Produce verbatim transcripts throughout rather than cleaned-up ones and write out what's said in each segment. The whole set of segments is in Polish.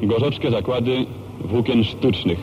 gorzockie zakłady włókien sztucznych.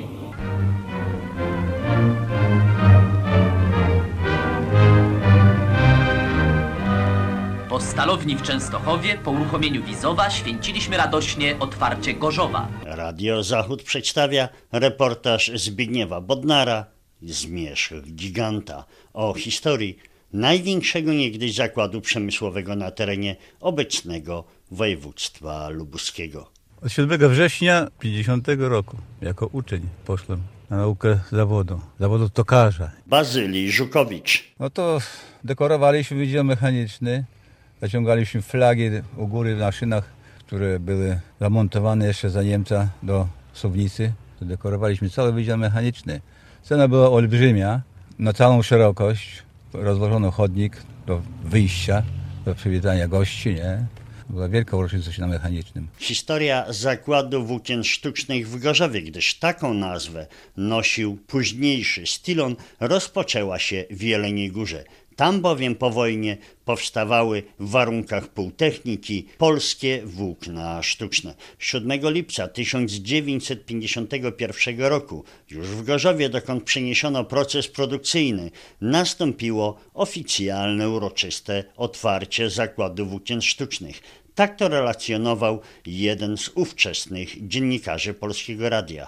Po stalowni w Częstochowie, po uruchomieniu Wizowa, święciliśmy radośnie otwarcie Gorzowa. Radio Zachód przedstawia reportaż Zbigniewa Bodnara Zmierzch giganta o historii największego niegdyś zakładu przemysłowego na terenie obecnego województwa lubuskiego. Od siódmego września pięćdziesiątego roku jako uczeń poszłem na naukę zawodu, zawodu tokarza. Bazylii Żukowicz. No to dekorowaliśmy wydział mechaniczny, zaciągaliśmy flagi u góry na szynach, które były zamontowane jeszcze za Niemca do suwnicy. To dekorowaliśmy cały wydział mechaniczny. Scena była olbrzymia, na całą szerokość. Rozłożono chodnik do wyjścia, do przywitania gości, nie? Była wielka uroczystość na mechanicznym. Historia zakładu włókien sztucznych w Gorzowie, gdyż taką nazwę nosił późniejszy Stilon, rozpoczęła się w Jeleniej Górze. Tam bowiem po wojnie powstawały w warunkach półtechniki polskie włókna sztuczne. siódmego lipca tysiąc dziewięćset pięćdziesiątego pierwszego roku, już w Gorzowie, dokąd przeniesiono proces produkcyjny, nastąpiło oficjalne, uroczyste otwarcie zakładu włókien sztucznych. Tak to relacjonował jeden z ówczesnych dziennikarzy Polskiego Radia.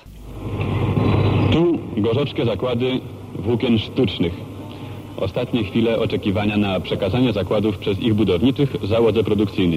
Tu gorzockie zakłady włókien sztucznych. Ostatnie chwile oczekiwania na przekazanie zakładów przez ich budowniczych załodze produkcyjnej.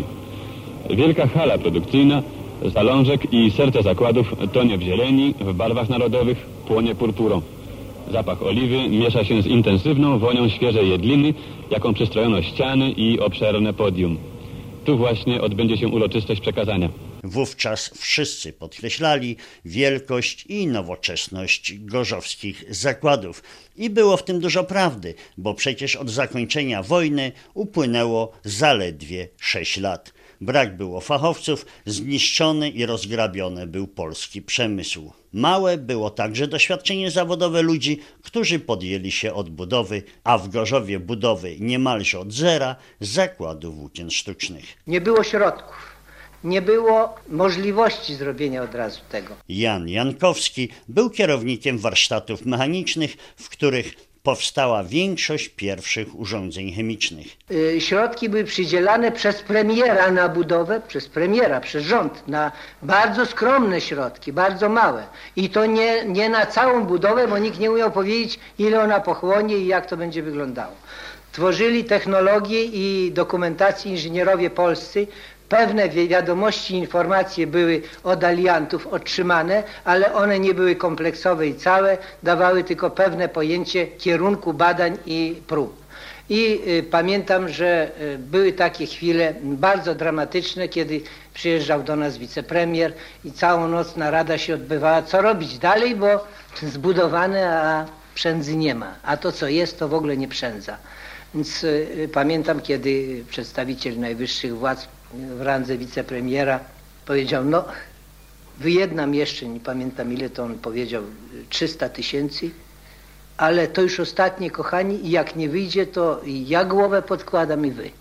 Wielka hala produkcyjna, zalążek i serce zakładów tonie w zieleni, w barwach narodowych, płonie purpurą. Zapach oliwy miesza się z intensywną wonią świeżej jedliny, jaką przystrojono ściany i obszerne podium. Tu właśnie odbędzie się uroczystość przekazania. Wówczas wszyscy podkreślali wielkość i nowoczesność gorzowskich zakładów. I było w tym dużo prawdy, bo przecież od zakończenia wojny upłynęło zaledwie sześć lat. Brak było fachowców, zniszczony i rozgrabiony był polski przemysł. Małe było także doświadczenie zawodowe ludzi, którzy podjęli się odbudowy, a w Gorzowie budowy niemalże od zera zakładu włókien sztucznych. Nie było środków. Nie było możliwości zrobienia od razu tego. Jan Jankowski był kierownikiem warsztatów mechanicznych, w których powstała większość pierwszych urządzeń chemicznych. Yy, środki były przydzielane przez premiera na budowę, przez premiera, przez rząd, na bardzo skromne środki, bardzo małe. I to nie, nie na całą budowę, bo nikt nie umiał powiedzieć, ile ona pochłonie i jak to będzie wyglądało. Tworzyli technologię i dokumentację inżynierowie polscy. Pewne wiadomości, informacje były od aliantów otrzymane, ale one nie były kompleksowe i całe, dawały tylko pewne pojęcie kierunku badań i prób. I y, pamiętam, że y, były takie chwile bardzo dramatyczne, kiedy przyjeżdżał do nas wicepremier i całą noc narada się odbywała, co robić dalej, bo zbudowane, a przędzy nie ma. A to, co jest, to w ogóle nie przędza. Więc y, pamiętam, kiedy przedstawiciel najwyższych władz w randze wicepremiera powiedział, no wyjednam jeszcze, nie pamiętam ile to on powiedział, trzysta tysięcy, ale to już ostatnie, kochani, i jak nie wyjdzie, to ja głowę podkładam i wy.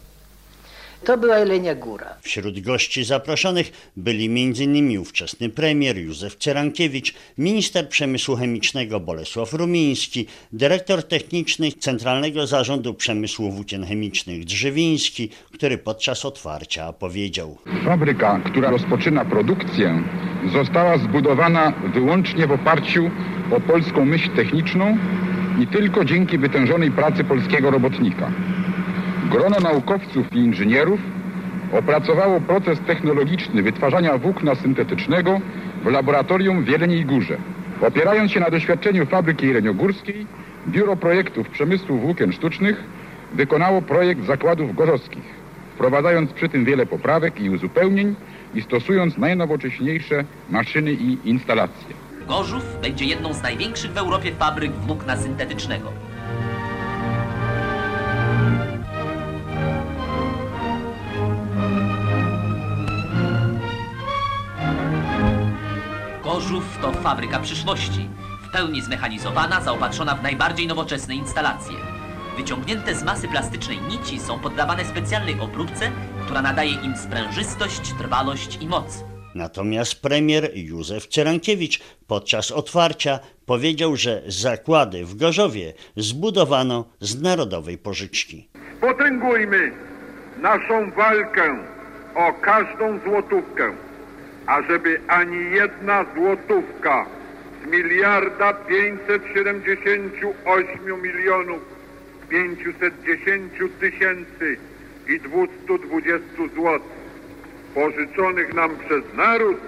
To była Jelenia Góra. Wśród gości zaproszonych byli między innymi ówczesny premier Józef Cyrankiewicz, minister przemysłu chemicznego Bolesław Rumiński, dyrektor techniczny Centralnego Zarządu Przemysłu Włókien Chemicznych Drzewiński, który podczas otwarcia powiedział: Fabryka, która rozpoczyna produkcję, została zbudowana wyłącznie w oparciu o polską myśl techniczną i tylko dzięki wytężonej pracy polskiego robotnika. Grono naukowców i inżynierów opracowało proces technologiczny wytwarzania włókna syntetycznego w laboratorium w Jeleniej Górze. Opierając się na doświadczeniu fabryki jeleniogórskiej, Biuro Projektów Przemysłu Włókien Sztucznych wykonało projekt zakładów gorzowskich, wprowadzając przy tym wiele poprawek i uzupełnień i stosując najnowocześniejsze maszyny i instalacje. Gorzów będzie jedną z największych w Europie fabryk włókna syntetycznego. Gorzów to fabryka przyszłości, w pełni zmechanizowana, zaopatrzona w najbardziej nowoczesne instalacje. Wyciągnięte z masy plastycznej nici są poddawane specjalnej obróbce, która nadaje im sprężystość, trwałość i moc. Natomiast premier Józef Cyrankiewicz podczas otwarcia powiedział, że zakłady w Gorzowie zbudowano z narodowej pożyczki. Potęgujmy naszą walkę o każdą złotówkę, ażeby ani jedna złotówka z miliarda pięćset siedemdziesięciu ośmiu milionów pięciuset dziesięciu tysięcy i dwustu dwudziestu złotych pożyczonych nam przez naród,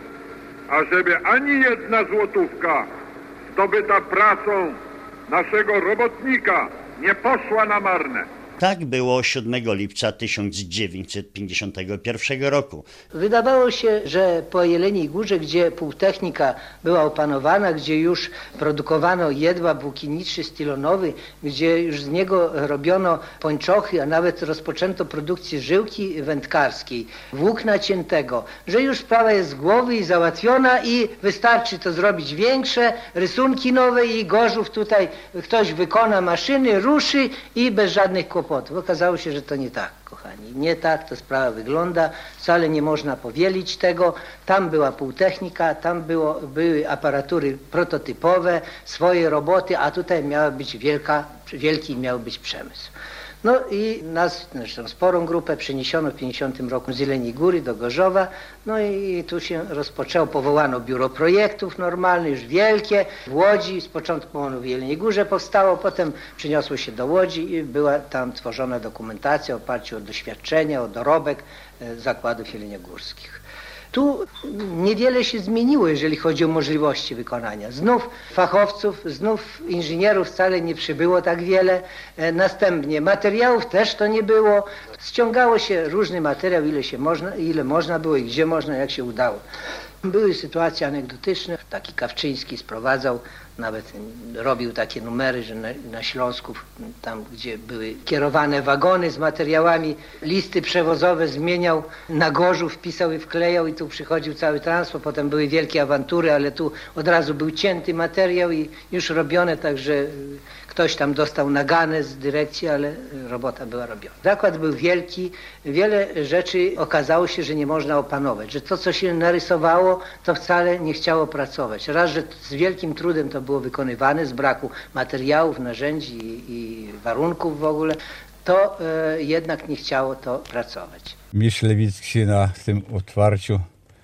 ażeby ani jedna złotówka zdobyta pracą naszego robotnika nie poszła na marne. Tak było siódmego lipca tysiąc dziewięćset pięćdziesiątego pierwszego roku. Wydawało się, że po Jeleniej Górze, gdzie półtechnika była opanowana, gdzie już produkowano jedwab włókienniczy stylonowy, gdzie już z niego robiono pończochy, a nawet rozpoczęto produkcję żyłki wędkarskiej, włókna ciętego, że już sprawa jest z głowy i załatwiona i wystarczy to zrobić większe, rysunki nowe i Gorzów tutaj ktoś wykona maszyny, ruszy i bez żadnych kłopotów. Okazało się, że to nie tak, kochani. Nie tak to sprawa wygląda. Wcale nie można powielić tego. Tam była półtechnika, tam było, były aparatury prototypowe, swoje roboty, a tutaj miała być wielka, wielki miał być przemysł. No i nas, zresztą sporą grupę, przeniesiono w pięćdziesiątym roku z Jeleniej Góry do Gorzowa. No i tu się rozpoczęło, powołano biuro projektów normalne, już wielkie. W Łodzi, z początku ono w Jeleniej Górze powstało, potem przeniosło się do Łodzi i była tam tworzona dokumentacja w oparciu o doświadczenia, o dorobek zakładów jeleniogórskich. Tu niewiele się zmieniło, jeżeli chodzi o możliwości wykonania. Znów fachowców, znów inżynierów wcale nie przybyło tak wiele. Następnie materiałów też to nie było. Ściągało się różny materiał, ile się można, ile można było i gdzie można, jak się udało. Były sytuacje anegdotyczne. Taki Kawczyński sprowadzał, nawet robił takie numery, że na, na Śląsku, tam gdzie były kierowane wagony z materiałami, listy przewozowe zmieniał na Gorzów, wpisał i wklejał i tu przychodził cały transport. Potem były wielkie awantury, ale tu od razu był cięty materiał i już robione, także ktoś tam dostał naganę z dyrekcji, ale robota była robiona. Zakład był wielki, wiele rzeczy okazało się, że nie można opanować, że to, co się narysowało, to wcale nie chciało pracować. Raz, że z wielkim trudem to było wykonywane, z braku materiałów, narzędzi i, i warunków w ogóle, to e, jednak nie chciało to pracować. Mistrz Lewicki na tym otwarciu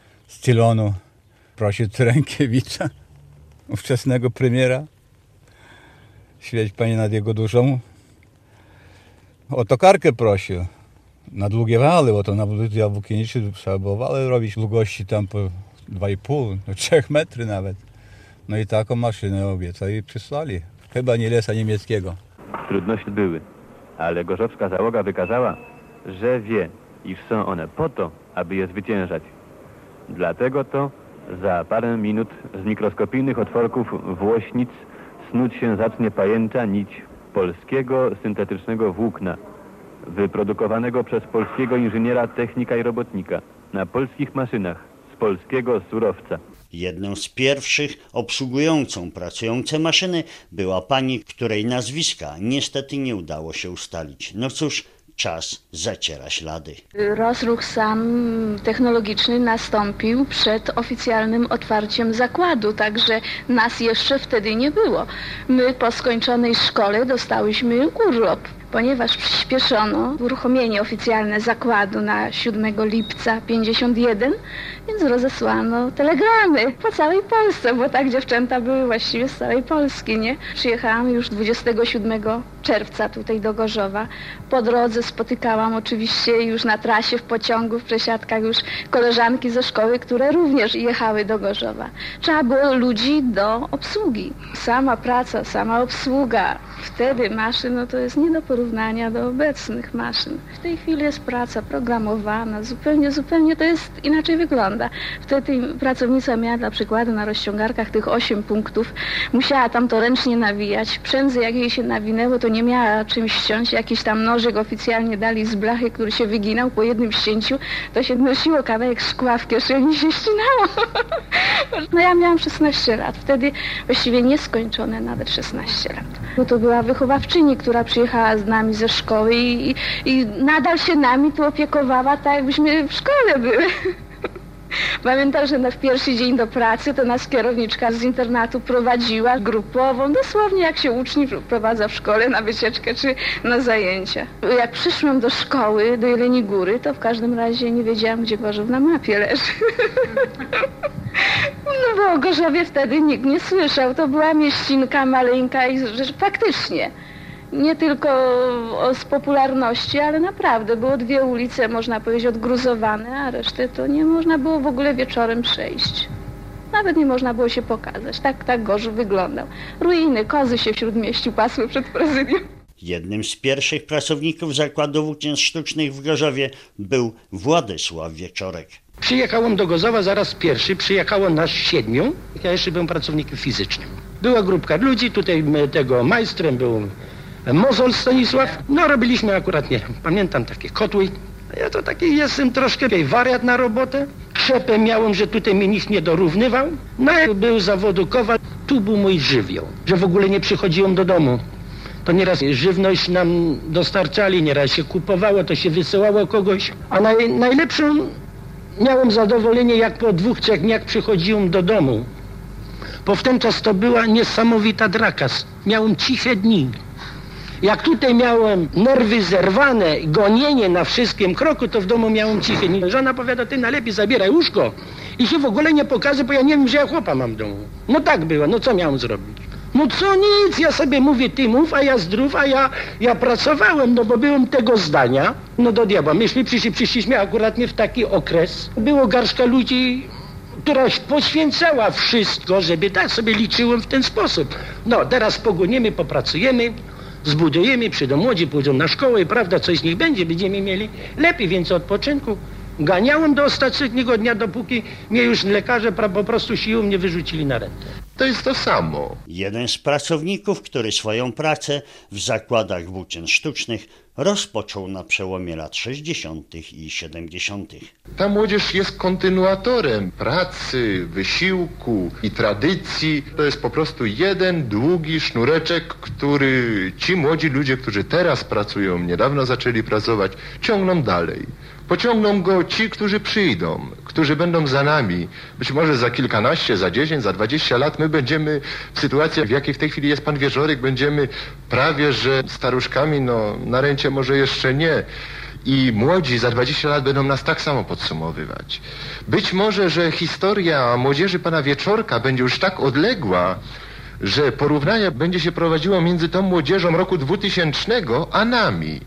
stylonu prosił Cyrankiewicza, ówczesnego premiera, świeć Panie nad jego duszą, o tokarkę prosił na długie wale, bo to na budowie włókienniczej trzeba było wale robić długości tam po dwa i pół, no trzech metry nawet. No i taką maszynę obiecali i przysłali. Chyba nie lesa niemieckiego. Trudności były, ale gorzowska załoga wykazała, że wie, iż są one po to, aby je zwyciężać. Dlatego to za parę minut z mikroskopijnych otworków włośnic snuć się zacznie pajęcza nić polskiego syntetycznego włókna, wyprodukowanego przez polskiego inżyniera, technika i robotnika, na polskich maszynach, z polskiego surowca. Jedną z pierwszych obsługującą pracujące maszyny była pani, której nazwiska niestety nie udało się ustalić. No cóż, czas zaciera ślady. Rozruch sam technologiczny nastąpił przed oficjalnym otwarciem zakładu, także nas jeszcze wtedy nie było. My po skończonej szkole dostałyśmy urlop, ponieważ przyspieszono uruchomienie oficjalne zakładu na siódmego lipca pięćdziesiąt jeden, więc rozesłano telegramy po całej Polsce, bo tak dziewczęta były właściwie z całej Polski, nie? Przyjechałam już dwudziestego siódmego czerwca tutaj do Gorzowa. Po drodze spotykałam oczywiście już na trasie, w pociągu, w przesiadkach już koleżanki ze szkoły, które również jechały do Gorzowa. Trzeba było ludzi do obsługi. Sama praca, sama obsługa, wtedy maszyn, no to jest nie do porównania do obecnych maszyn. W tej chwili jest praca programowana, zupełnie, zupełnie to jest inaczej wygląda. Wtedy pracownica miała dla przykładu na rozciągarkach tych osiem punktów, musiała tam to ręcznie nawijać. Prędzej jak jej się nawinęło, to nie miała czymś ściąć, jakiś tam nożyk oficjalnie dali z blachy, który się wyginał po jednym ścięciu, to się nosiło kawałek szkła w kieszeni i się ścinało. No ja miałam szesnaście lat, wtedy właściwie nieskończone nawet szesnaście lat. Bo to była wychowawczyni, która przyjechała z nami ze szkoły i, i nadal się nami tu opiekowała, tak jakbyśmy w szkole były. Pamiętam, że na w pierwszy dzień do pracy to nas kierowniczka z internatu prowadziła grupową, dosłownie jak się uczniów prowadza w szkole na wycieczkę czy na zajęcia. Jak przyszłam do szkoły, do Jeleni Góry, to w każdym razie nie wiedziałam, gdzie Gorzów na mapie leży. No bo o Gorzowie wtedy nikt nie słyszał. To była mieścinka maleńka i że faktycznie nie tylko z popularności, ale naprawdę było dwie ulice, można powiedzieć, odgruzowane, a resztę to nie można było w ogóle wieczorem przejść. Nawet nie można było się pokazać. Tak, tak Gorzów wyglądał. Ruiny, kozy się w Śródmieściu pasły przed prezydium. Jednym z pierwszych pracowników Zakładu Włókien Sztucznych w Gorzowie był Władysław Wieczorek. Przyjechałem do Gorzowa zaraz pierwszy, przyjechało nas siedmiu. Ja jeszcze byłem pracownikiem fizycznym. Była grupka ludzi, tutaj tego majstrem był Mozol Stanisław. No robiliśmy akurat, nie pamiętam, takie kotły. Ja to taki jestem troszkę wariat na robotę. Krzepę miałem, że tutaj mi nikt nie dorównywał. No jak był zawodu kowal, tu był mój żywioł, że w ogóle nie przychodziłem do domu. To nieraz żywność nam dostarczali, nieraz się kupowało, to się wysyłało kogoś. A naj, najlepszą miałem zadowolenie, jak po dwóch, trzech dniach przychodziłem do domu. Bo w ten czas to była niesamowita draka. Miałem ciche dni. Jak tutaj miałem nerwy zerwane, gonienie na wszystkim kroku, to w domu miałem ciche dni. Żona powiada, ty najlepiej zabieraj łóżko i się w ogóle nie pokaże, bo ja nie wiem, że ja chłopa mam w domu. No tak było, no co miałem zrobić? No co nic, ja sobie mówię, ty mów, a ja zdrów, a ja, ja pracowałem, no bo byłem tego zdania. No do diabła, myśmy przyszli, przyszliśmy akurat nie w taki okres. Było garszka ludzi, która poświęcała wszystko, żeby tak sobie liczyłem w ten sposób. No teraz pogonimy, popracujemy, zbudujemy, przyjdą młodzi, pójdą na szkołę, prawda, coś z nich będzie, będziemy mieli lepiej, więcej odpoczynku. Ganiałem do ostatniego dnia, dopóki mnie już lekarze po prostu siłą nie wyrzucili na rentę. To jest to samo. Jeden z pracowników, który swoją pracę w zakładach włókien sztucznych rozpoczął na przełomie lat sześćdziesiątych i siedemdziesiątych. Ta młodzież jest kontynuatorem pracy, wysiłku i tradycji. To jest po prostu jeden długi sznureczek, który ci młodzi ludzie, którzy teraz pracują, niedawno zaczęli pracować, ciągną dalej. Pociągną go ci, którzy przyjdą, którzy będą za nami. Być może za kilkanaście, za dziesięć, za dwadzieścia lat my będziemy w sytuacji, w jakiej w tej chwili jest pan Wieczorek, będziemy prawie że staruszkami, no na rencie może jeszcze nie. I młodzi za dwadzieścia lat będą nas tak samo podsumowywać. Być może, że historia młodzieży pana Wieczorka będzie już tak odległa, że porównania będzie się prowadziło między tą młodzieżą roku dwutysięcznego a nami.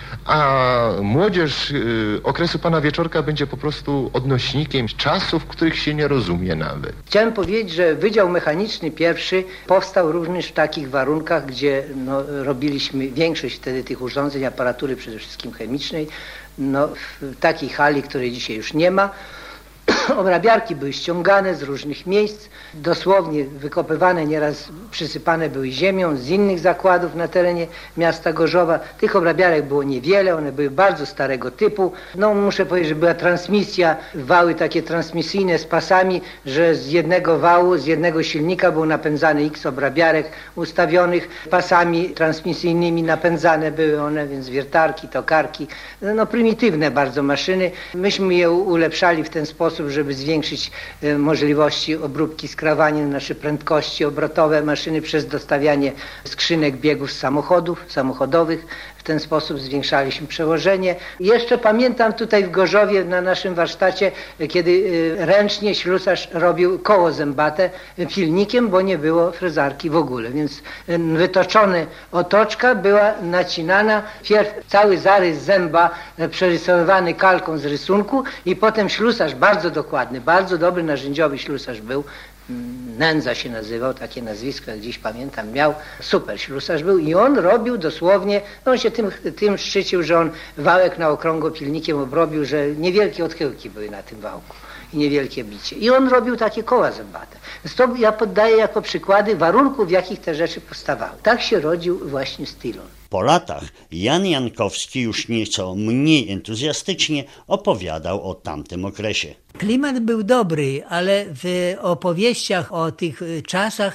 A młodzież y, okresu pana Wieczorka będzie po prostu odnośnikiem czasów, których się nie rozumie nawet. Chciałem powiedzieć, że Wydział Mechaniczny pierwszy powstał również w takich warunkach, gdzie no, robiliśmy większość wtedy tych urządzeń, aparatury przede wszystkim chemicznej, no, w takiej hali, której dzisiaj już nie ma. Obrabiarki były ściągane z różnych miejsc, dosłownie wykopywane, nieraz przysypane były ziemią z innych zakładów na terenie miasta Gorzowa. Tych obrabiarek było niewiele, one były bardzo starego typu. No muszę powiedzieć, że była transmisja, wały takie transmisyjne z pasami, że z jednego wału, z jednego silnika był napędzany X obrabiarek ustawionych pasami transmisyjnymi, napędzane były one, więc wiertarki, tokarki, no prymitywne bardzo maszyny. Myśmy je ulepszali w ten sposób, żeby zwiększyć e, możliwości obróbki skrawaniem, nasze prędkości obrotowe maszyny przez dostawianie skrzynek biegów z samochodów, samochodowych. W ten sposób zwiększaliśmy przełożenie. Jeszcze pamiętam tutaj w Gorzowie na naszym warsztacie, kiedy e, ręcznie ślusarz robił koło zębate pilnikiem, bo nie było frezarki w ogóle, więc e, wytoczona otoczka była nacinana, pierw cały zarys zęba e, przerysowywany kalką z rysunku i potem ślusarz bardzo dokładny, bardzo dobry narzędziowy ślusarz był, Nędza się nazywał, takie nazwisko, jak dziś pamiętam, miał, super ślusarz był i on robił dosłownie, no on się tym, tym szczycił, że on wałek na okrągło pilnikiem obrobił, że niewielkie odchyłki były na tym wałku i niewielkie bicie. I on robił takie koła zębate. Więc to ja poddaję jako przykłady warunków, w jakich te rzeczy powstawały. Tak się rodził właśnie stylon. Po latach Jan Jankowski już nieco mniej entuzjastycznie opowiadał o tamtym okresie. Klimat był dobry, ale w opowieściach o tych czasach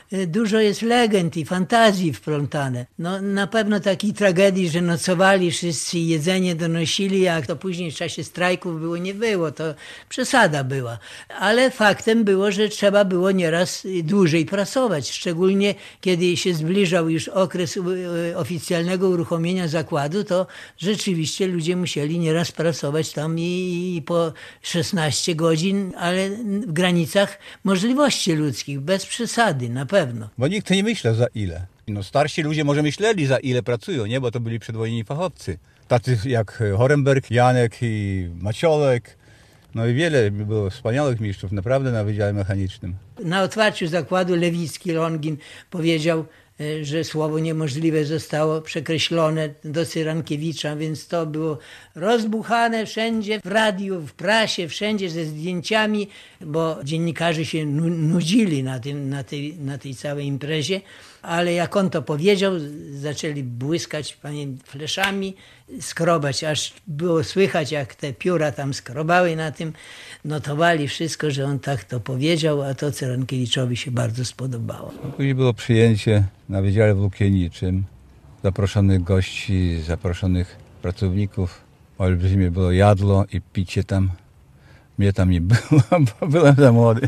dużo jest legend i fantazji wplątane. No na pewno takiej tragedii, że nocowali wszyscy i jedzenie donosili, jak to później w czasie strajków było, nie było, to przesada była. Ale faktem było, że trzeba było nieraz dłużej pracować, szczególnie kiedy się zbliżał już okres oficjalnego uruchomienia zakładu, to rzeczywiście ludzie musieli nieraz pracować tam i, i po szesnaście godzin, ale w granicach możliwości ludzkich, bez przesady, na pewno. Bo nikt nie myślał za ile. No starsi ludzie może myśleli za ile pracują, nie? Bo to byli przedwojenni fachowcy. Tacy jak Horemberg, Janek i Maciolek. No i wiele było wspaniałych mistrzów, naprawdę na Wydziale Mechanicznym. Na otwarciu zakładu Lewicki Longin powiedział, że słowo niemożliwe zostało przekreślone do Cyrankiewicza, więc to było rozbuchane wszędzie, w radiu, w prasie, wszędzie ze zdjęciami, bo dziennikarze się nudzili na, tym, na, tej, na tej całej imprezie, ale jak on to powiedział, zaczęli błyskać panie fleszami, skrobać, aż było słychać, jak te pióra tam skrobały na tym, notowali wszystko, że on tak to powiedział, a to Cyrankiewiczowi się bardzo spodobało. Później było przyjęcie na Wydziale Włókienniczym, zaproszonych gości, zaproszonych pracowników. Olbrzymie było jadło i picie tam. Mnie tam nie było, bo byłem za młody.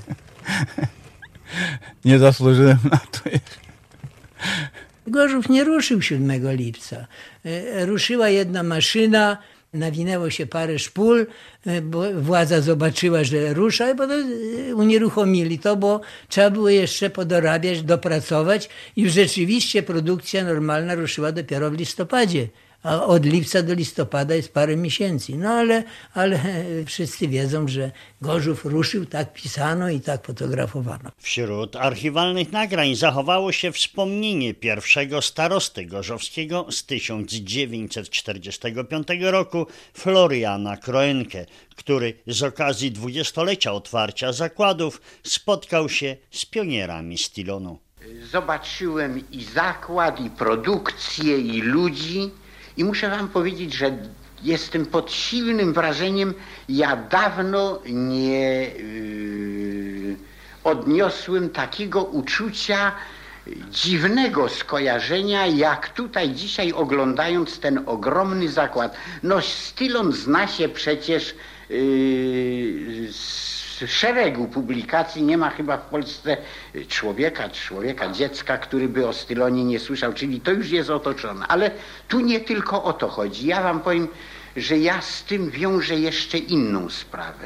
Nie zasłużyłem na to jeszcze. Gorzów nie ruszył siódmego lipca. Ruszyła jedna maszyna, nawinęło się parę szpul, bo władza zobaczyła, że rusza i potem unieruchomili to, bo trzeba było jeszcze podorabiać, dopracować i rzeczywiście produkcja normalna ruszyła dopiero w listopadzie. A od lipca do listopada jest parę miesięcy. No ale, ale wszyscy wiedzą, że Gorzów ruszył, tak pisano i tak fotografowano. Wśród archiwalnych nagrań zachowało się wspomnienie pierwszego starosty gorzowskiego z tysiąc dziewięćset czterdziestego piątego roku, Floriana Kroenke, który z okazji dwudziestolecia otwarcia zakładów spotkał się z pionierami Stilonu. Zobaczyłem i zakład, i produkcję, i ludzi. I muszę wam powiedzieć, że jestem pod silnym wrażeniem. Ja dawno nie yy, odniosłem takiego uczucia dziwnego skojarzenia, jak tutaj dzisiaj oglądając ten ogromny zakład. No Stilon zna się przecież yy, z szeregu publikacji, nie ma chyba w Polsce człowieka, człowieka, dziecka, który by o Stylonie nie słyszał, czyli to już jest otoczone. Ale tu nie tylko o to chodzi. Ja wam powiem, że ja z tym wiążę jeszcze inną sprawę.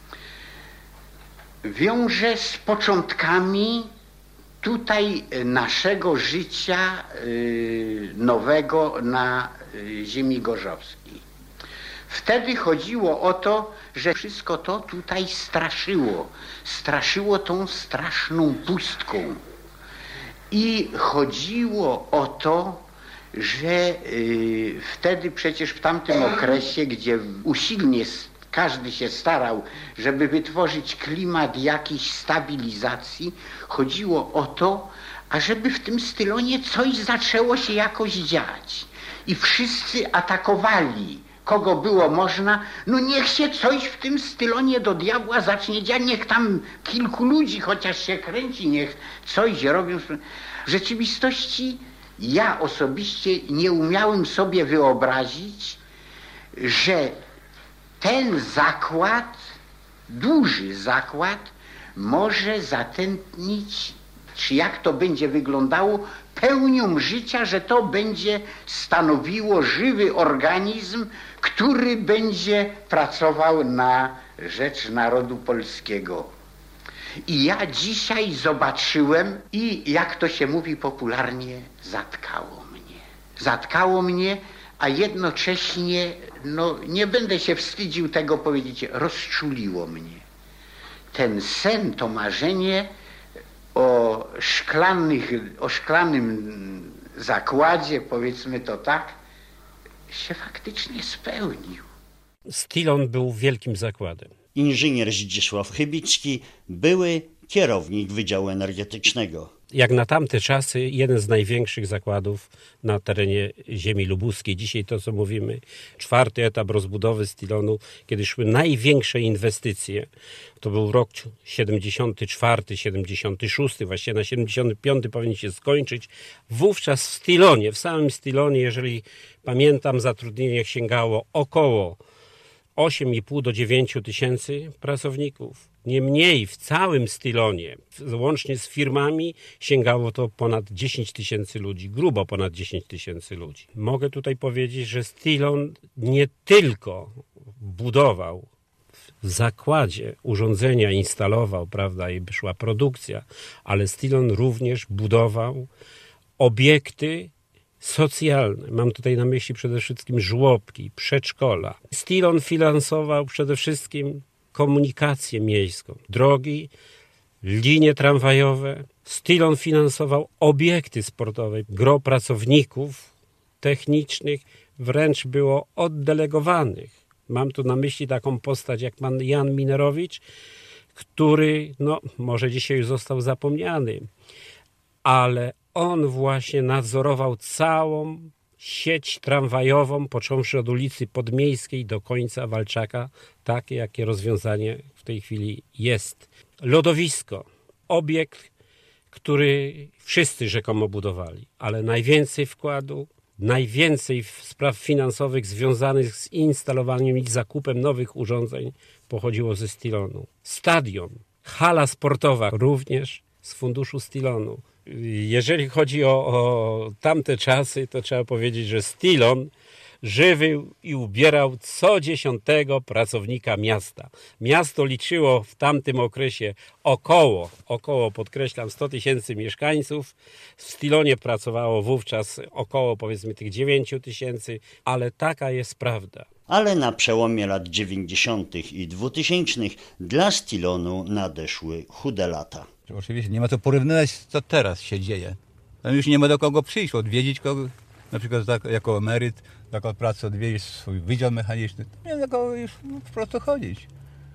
Wiążę z początkami tutaj naszego życia yy, nowego na yy, ziemi gorzowskiej. Wtedy chodziło o to, że wszystko to tutaj straszyło. Straszyło tą straszną pustką. I chodziło o to, że yy, wtedy przecież w tamtym okresie, gdzie usilnie każdy się starał, żeby wytworzyć klimat jakiejś stabilizacji, chodziło o to, ażeby w tym Stylonie coś zaczęło się jakoś dziać. I wszyscy atakowali, kogo było można, no niech się coś w tym Stylonie do diabła zacznie dziać, niech tam kilku ludzi chociaż się kręci, niech coś robią. W rzeczywistości ja osobiście nie umiałem sobie wyobrazić, że ten zakład, duży zakład, może zatętnić, czy jak to będzie wyglądało, pełnią życia, że to będzie stanowiło żywy organizm, który będzie pracował na rzecz narodu polskiego. I ja dzisiaj zobaczyłem i jak to się mówi popularnie, zatkało mnie. Zatkało mnie, a jednocześnie, no nie będę się wstydził tego powiedzieć, rozczuliło mnie. Ten sen, to marzenie o szklanych, o szklanym zakładzie, powiedzmy to tak, się faktycznie spełnił. Stilon był wielkim zakładem. Inżynier Zdzisław Chybicki, były kierownik Wydziału Energetycznego. jak na tamte czasy jeden z największych zakładów na terenie ziemi lubuskiej. Dzisiaj to, co mówimy, czwarty etap rozbudowy Stilonu, kiedy szły największe inwestycje. To był rok siedemdziesiąty czwarty, siedemdziesiąty szósty, właściwie na siedemdziesiąty piąty powinien się skończyć. Wówczas w Stilonie, w samym Stilonie, jeżeli pamiętam, zatrudnienie sięgało około osiem i pół do dziewięciu tysięcy pracowników. Niemniej w całym Stilonie, łącznie z firmami, sięgało to ponad dziesięć tysięcy ludzi, grubo ponad dziesięć tysięcy ludzi. Mogę tutaj powiedzieć, że Stilon nie tylko budował w zakładzie urządzenia, instalował, prawda, i szła produkcja, ale Stilon również budował obiekty socjalne. Mam tutaj na myśli przede wszystkim żłobki, przedszkola. Stilon finansował przede wszystkim komunikację miejską, drogi, linie tramwajowe. Stilon finansował obiekty sportowe. Gro pracowników technicznych wręcz było oddelegowanych. Mam tu na myśli taką postać jak pan Jan Minerowicz, który, no, może dzisiaj już został zapomniany, ale on właśnie nadzorował całą sieć tramwajową, począwszy od ulicy Podmiejskiej do końca Walczaka, takie jakie rozwiązanie w tej chwili jest. Lodowisko, obiekt, który wszyscy rzekomo budowali, ale najwięcej wkładu, najwięcej spraw finansowych związanych z instalowaniem i zakupem nowych urządzeń pochodziło ze Stilonu. Stadion, hala sportowa również z funduszu Stilonu. Jeżeli chodzi o, o tamte czasy, to trzeba powiedzieć, że Stilon żywił i ubierał co dziesiątego pracownika miasta. Miasto liczyło w tamtym okresie około, około podkreślam, sto tysięcy mieszkańców. W Stilonie pracowało wówczas około, powiedzmy, tych dziewięciu tysięcy, ale taka jest prawda. Ale na przełomie lat dziewięćdziesiątych i dwutysięcznych dla Stilonu nadeszły chude lata. Oczywiście nie ma co porównywać, co teraz się dzieje. Tam już nie ma do kogo przyjść, odwiedzić kogo, na przykład tak, jako emeryt, taką pracę odwiedzić, swój wydział mechaniczny. Nie ma do kogo już no, po prostu chodzić.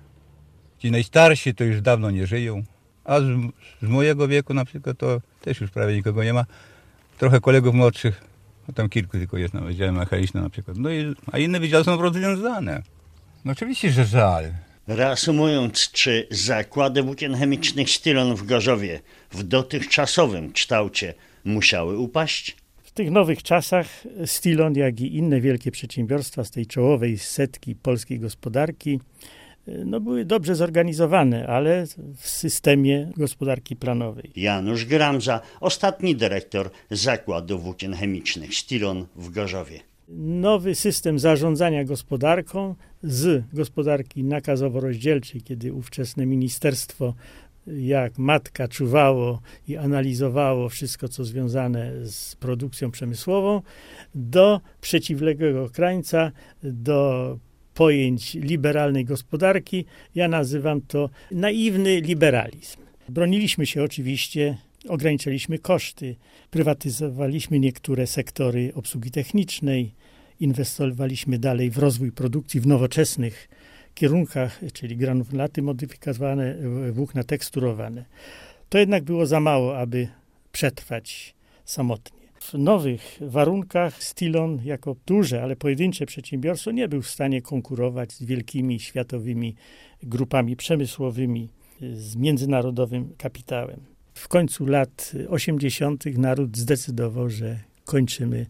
Ci najstarsi to już dawno nie żyją, a z, z mojego wieku na przykład to też już prawie nikogo nie ma. Trochę kolegów młodszych, no tam kilku tylko jest na wydziale mechanicznym na przykład. No i, a inne wydziały są rozwiązane. No oczywiście, że żal. Reasumując, czy zakłady włókien chemicznych Stilon w Gorzowie w dotychczasowym kształcie musiały upaść? W tych nowych czasach Stilon, jak i inne wielkie przedsiębiorstwa z tej czołowej setki polskiej gospodarki, no, były dobrze zorganizowane, ale w systemie gospodarki planowej. Janusz Gramza, ostatni dyrektor Zakładu Włókien Chemicznych Stilon w Gorzowie. Nowy system zarządzania gospodarką z gospodarki nakazowo-rozdzielczej, kiedy ówczesne ministerstwo jak matka czuwało i analizowało wszystko, co związane z produkcją przemysłową, do przeciwległego krańca, do pojęć liberalnej gospodarki. Ja nazywam to naiwny liberalizm. Broniliśmy się oczywiście, ograniczyliśmy koszty, prywatyzowaliśmy niektóre sektory obsługi technicznej, inwestowaliśmy dalej w rozwój produkcji w nowoczesnych kierunkach, czyli granulaty modyfikowane, włókna teksturowane. To jednak było za mało, aby przetrwać samotnie. W nowych warunkach Stilon jako duże, ale pojedyncze przedsiębiorstwo nie był w stanie konkurować z wielkimi światowymi grupami przemysłowymi, z międzynarodowym kapitałem. W końcu lat osiemdziesiątych naród zdecydował, że kończymy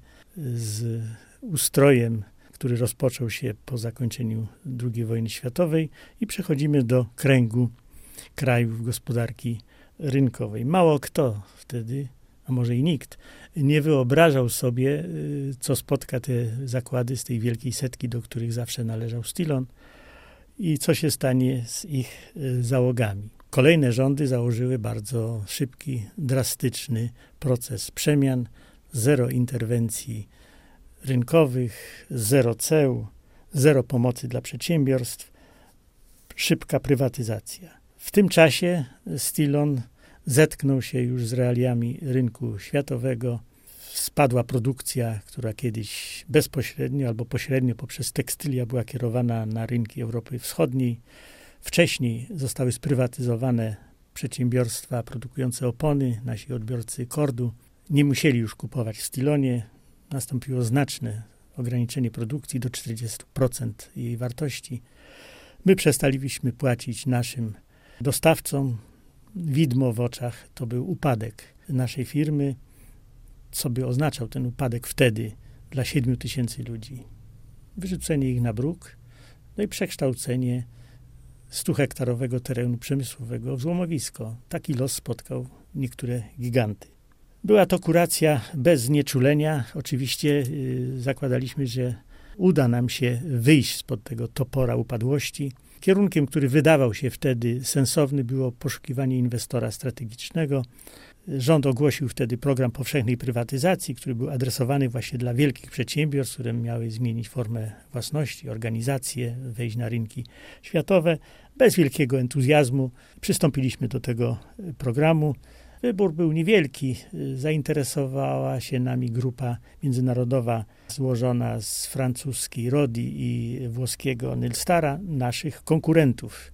z ustrojem, który rozpoczął się po zakończeniu drugiej wojny światowej i przechodzimy do kręgu krajów gospodarki rynkowej. Mało kto wtedy, a może i nikt, nie wyobrażał sobie, co spotka te zakłady z tej wielkiej setki, do których zawsze należał Stilon i co się stanie z ich załogami. Kolejne rządy założyły bardzo szybki, drastyczny proces przemian, zero interwencji rynkowych, zero ceł, zero pomocy dla przedsiębiorstw, szybka prywatyzacja. W tym czasie Stilon zetknął się już z realiami rynku światowego. Spadła produkcja, która kiedyś bezpośrednio albo pośrednio poprzez tekstylia była kierowana na rynki Europy Wschodniej. Wcześniej zostały sprywatyzowane przedsiębiorstwa produkujące opony, nasi odbiorcy kordu nie musieli już kupować w Stilonie. Nastąpiło znaczne ograniczenie produkcji do czterdziestu procent jej wartości. My przestaliśmy płacić naszym dostawcom. Widmo w oczach to był upadek naszej firmy, co by oznaczał ten upadek wtedy dla siedmiu tysięcy ludzi. Wyrzucenie ich na bruk, no i przekształcenie stuhektarowego terenu przemysłowego w złomowisko. Taki los spotkał niektóre giganty. Była to kuracja bez znieczulenia. Oczywiście yy, zakładaliśmy, że uda nam się wyjść spod tego topora upadłości. Kierunkiem, który wydawał się wtedy sensowny, było poszukiwanie inwestora strategicznego. Rząd ogłosił wtedy program powszechnej prywatyzacji, który był adresowany właśnie dla wielkich przedsiębiorstw, które miały zmienić formę własności, organizację, wejść na rynki światowe. Bez wielkiego entuzjazmu przystąpiliśmy do tego programu. Wybór był niewielki. Zainteresowała się nami grupa międzynarodowa złożona z francuskiej Rodi i włoskiego Nilstara, naszych konkurentów.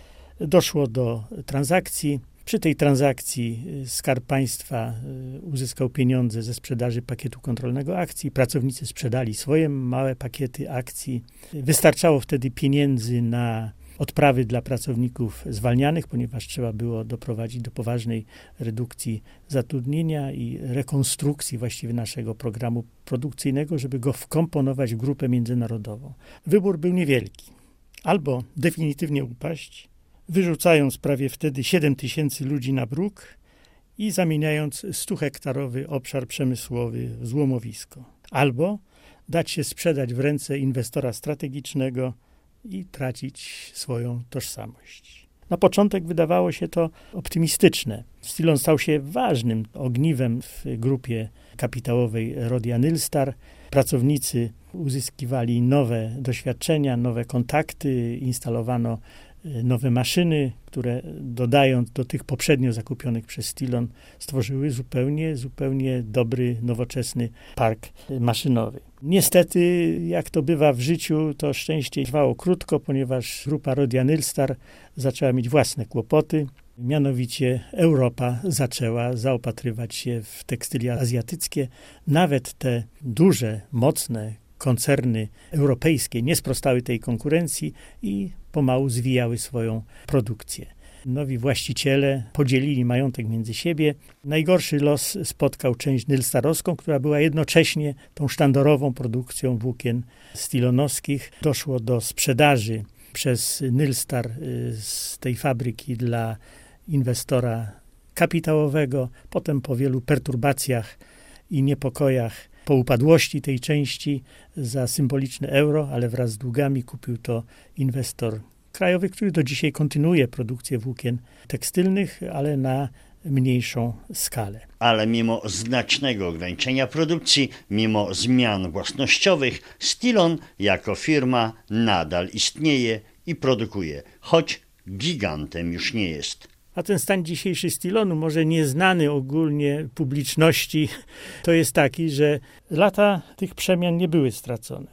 Doszło do transakcji. Przy tej transakcji Skarb Państwa uzyskał pieniądze ze sprzedaży pakietu kontrolnego akcji. Pracownicy sprzedali swoje małe pakiety akcji. Wystarczało wtedy pieniędzy na odprawy dla pracowników zwalnianych, ponieważ trzeba było doprowadzić do poważnej redukcji zatrudnienia i rekonstrukcji właściwie naszego programu produkcyjnego, żeby go wkomponować w grupę międzynarodową. Wybór był niewielki. Albo definitywnie upaść, wyrzucając prawie wtedy siedem tysięcy ludzi na bruk i zamieniając stuhektarowy obszar przemysłowy w złomowisko. Albo dać się sprzedać w ręce inwestora strategicznego i tracić swoją tożsamość. Na początek wydawało się to optymistyczne. Stilon stał się ważnym ogniwem w grupie kapitałowej Rodia Nilstar. Pracownicy uzyskiwali nowe doświadczenia, nowe kontakty, instalowano nowe maszyny, które dodając do tych poprzednio zakupionych przez Stilon stworzyły zupełnie, zupełnie dobry, nowoczesny park maszynowy. Niestety, jak to bywa w życiu, to szczęście trwało krótko, ponieważ grupa Rodia Nilstar zaczęła mieć własne kłopoty. Mianowicie Europa zaczęła zaopatrywać się w tekstylia azjatyckie. Nawet te duże, mocne koncerny europejskie nie sprostały tej konkurencji i pomału zwijały swoją produkcję. Nowi właściciele podzielili majątek między siebie. Najgorszy los spotkał część nilstarowską, która była jednocześnie tą sztandarową produkcją włókien stilonowskich. Doszło do sprzedaży przez Nilstar z tej fabryki dla inwestora kapitałowego. Potem po wielu perturbacjach i niepokojach, po upadłości tej części za symboliczne euro, ale wraz z długami kupił to inwestor krajowy, który do dzisiaj kontynuuje produkcję włókien tekstylnych, ale na mniejszą skalę. Ale mimo znacznego ograniczenia produkcji, mimo zmian własnościowych, Stilon jako firma nadal istnieje i produkuje, choć gigantem już nie jest. A ten stan dzisiejszy Stilonu, może nieznany ogólnie publiczności, to jest taki, że lata tych przemian nie były stracone.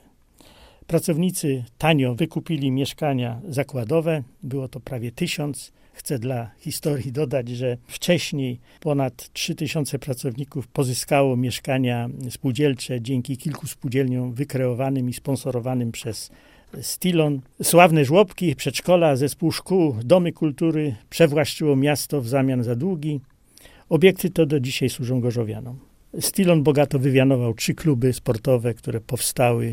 Pracownicy tanio wykupili mieszkania zakładowe, było to prawie tysiąc. Chcę dla historii dodać, że wcześniej ponad trzy tysiące pracowników pozyskało mieszkania spółdzielcze dzięki kilku spółdzielniom wykreowanym i sponsorowanym przez Stilon. Sławne żłobki, przedszkola, zespół szkół, domy kultury przewłaszczyło miasto w zamian za długi. Obiekty to do dzisiaj służą gorzowianom. Stilon bogato wywianował trzy kluby sportowe, które powstały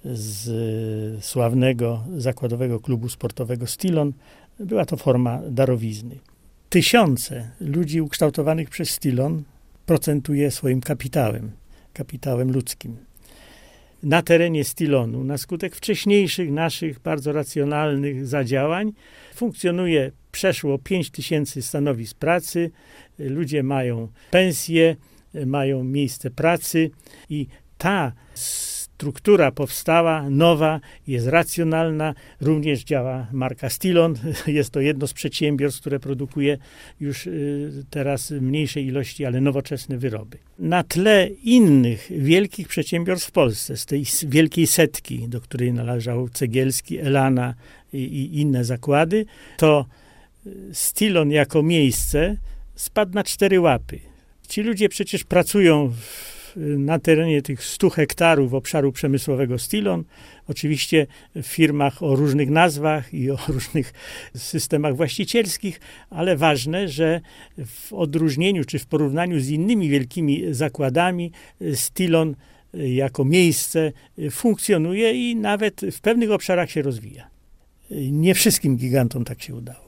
z sławnego zakładowego klubu sportowego Stilon. Była to forma darowizny. Tysiące ludzi ukształtowanych przez Stilon procentuje swoim kapitałem, kapitałem ludzkim. Na terenie Stilonu, na skutek wcześniejszych naszych bardzo racjonalnych zadziałań, funkcjonuje przeszło pięć tysięcy stanowisk pracy. Ludzie mają pensje, mają miejsce pracy i ta struktura powstała, nowa, jest racjonalna. Również działa marka Stilon. Jest to jedno z przedsiębiorstw, które produkuje już teraz mniejszej ilości, ale nowoczesne wyroby. Na tle innych wielkich przedsiębiorstw w Polsce, z tej wielkiej setki, do której należał Cegielski, Elana i, i inne zakłady, to Stilon jako miejsce spadł na cztery łapy. Ci ludzie przecież pracują w, na terenie tych stu hektarów obszaru przemysłowego Stilon, oczywiście w firmach o różnych nazwach i o różnych systemach właścicielskich, ale ważne, że w odróżnieniu czy w porównaniu z innymi wielkimi zakładami Stilon jako miejsce funkcjonuje i nawet w pewnych obszarach się rozwija. Nie wszystkim gigantom tak się udało.